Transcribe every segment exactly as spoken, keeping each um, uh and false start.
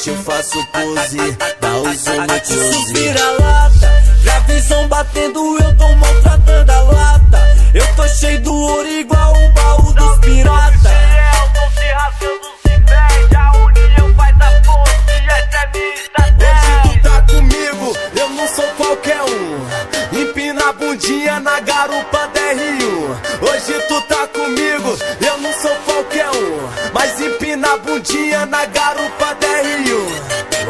flash eu faço pose, dá o zoom no close. Vira-lata, gravizão batendo, eu tô maltratando a lata. Eu tô cheio do ouro igual o baú dos piratas. Tô se rasgando, se perde, a união faz a força e essa é minha estratégia. Hoje tu tá comigo, eu não sou qualquer um. Empina a bundinha na garupa D R um. Hoje tu tá comigo, eu não sou qualquer um. Mas empina a bundinha na garupa D R um.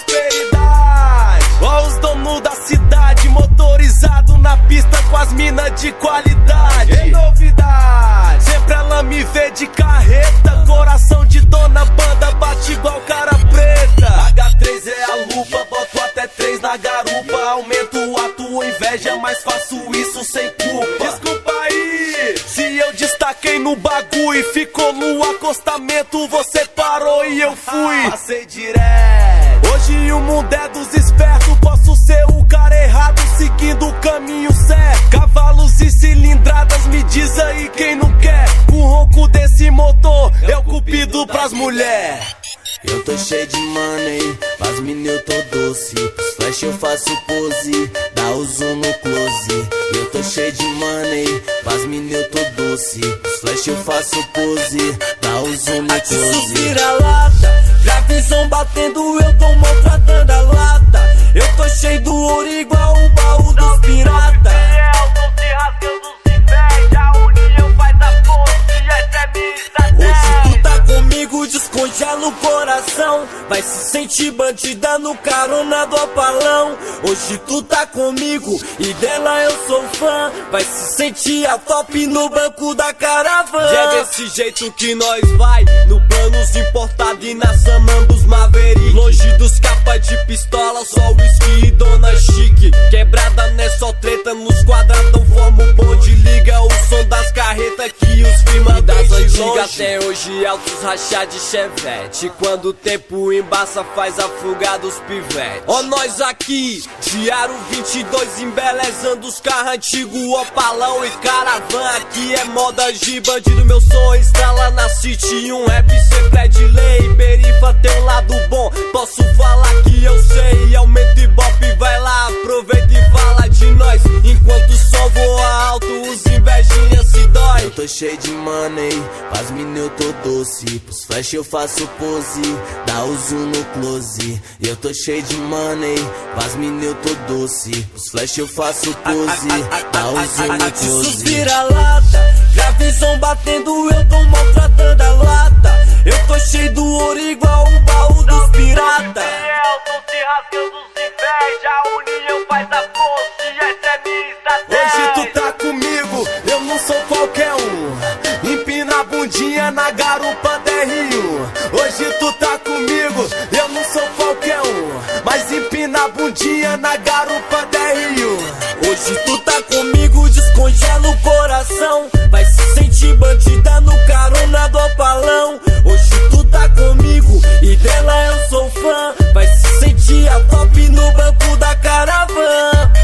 Prosperidade, ó os donos da cidade, motorizado na pista com as minas de qualidade. E novidade, sempre ela me vê de carreta. Coração de dona banda, bate igual cara preta. H três é a lupa, boto até três na garupa. Aumento a tua inveja, mas faço isso sem culpa. Desculpa aí, se eu destaquei no bagulho e ficou no acostamento, você parou e eu fui. Passei direto. Hoje o mundo é dos espertos, posso ser o cara errado seguindo o caminho certo. Cavalos e cilindradas, me diz aí quem não quer. Com o ronco desse motor, é o cupido pras mulheres. Eu tô cheio de money, faz mina eu tô doce. Pros flash eu faço pose, dá o zoom no close. Eu tô cheio de money, faz mina eu tô doce. Pros flash eu faço pose, dá o zoom no close. Vira-lata, gravizão batendo, eu tô maltratando a lata. Eu tô cheio do ouro igual o baú dos piratas. Tô se rasgando, se perde, a união faz a força e essa é minha estratégia. Hoje tu tá comigo, descongela o coração. Vai se sentir bandida no carona do apalão. Hoje tu tá comigo e dela eu sou fã. Vai se sentir a top no banco da caravana. E é desse jeito que nós vai, no planos importado e na Samambos Maverick. Longe dos capas de pistola, só whisky e dona chique. Quebrada não é só treta, nos quadradão forma o bonde. Liga o som das carretas que os firma das antigas. Até hoje altos rachar de chevette. Quando o tempo embaça faz afogar dos pivete. Ó nós aqui, Diário vinte e dois embelezando os carros antigos. Opalão e caravana, aqui é moda de bandido. Meu som estrala na city, um rap sempre é de lei. Perifa tem um lado bom, posso falar que eu sei. Aumenta e bop, vai lá, aproveita e fala de nós. Enquanto o som voa alto, os invejinhas se dói. Eu tô cheio de money, faz mina eu tô doce. Pros flash eu faço pose, dá o zoom no close. Eu tô cheio de money, faz mina eu tô doce. Pros flash eu faço pose, dá o zoom no close. Vira-lata, gravizão batendo, eu tô maltratando a lata. Eu tô cheio do ouro igual o baú dos piratas. Tô se rasgando, se perde, a união faz a força e essa é minha estratégia. Hoje tu tá comigo, eu não sou qualquer um. Empina a bundinha na garupa D R um. Hoje tu tá comigo, eu não sou qualquer um. Mas empina a bundinha na garupa D R um. Hoje tu tá comigo, descongela o coração. Vai se sentir bandida no carona do apalão. Hoje tu tá comigo e dela eu sou fã. Vai se sentir a top no banco da caravana.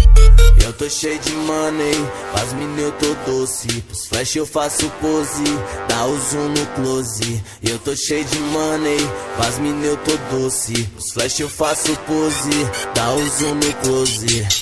Eu tô cheio de money, faz mina eu tô doce. Pros flash eu faço pose, dá o zoom no close. Eu tô cheio de money, faz mina eu tô doce. Pros flash eu faço pose, dá o zoom no close.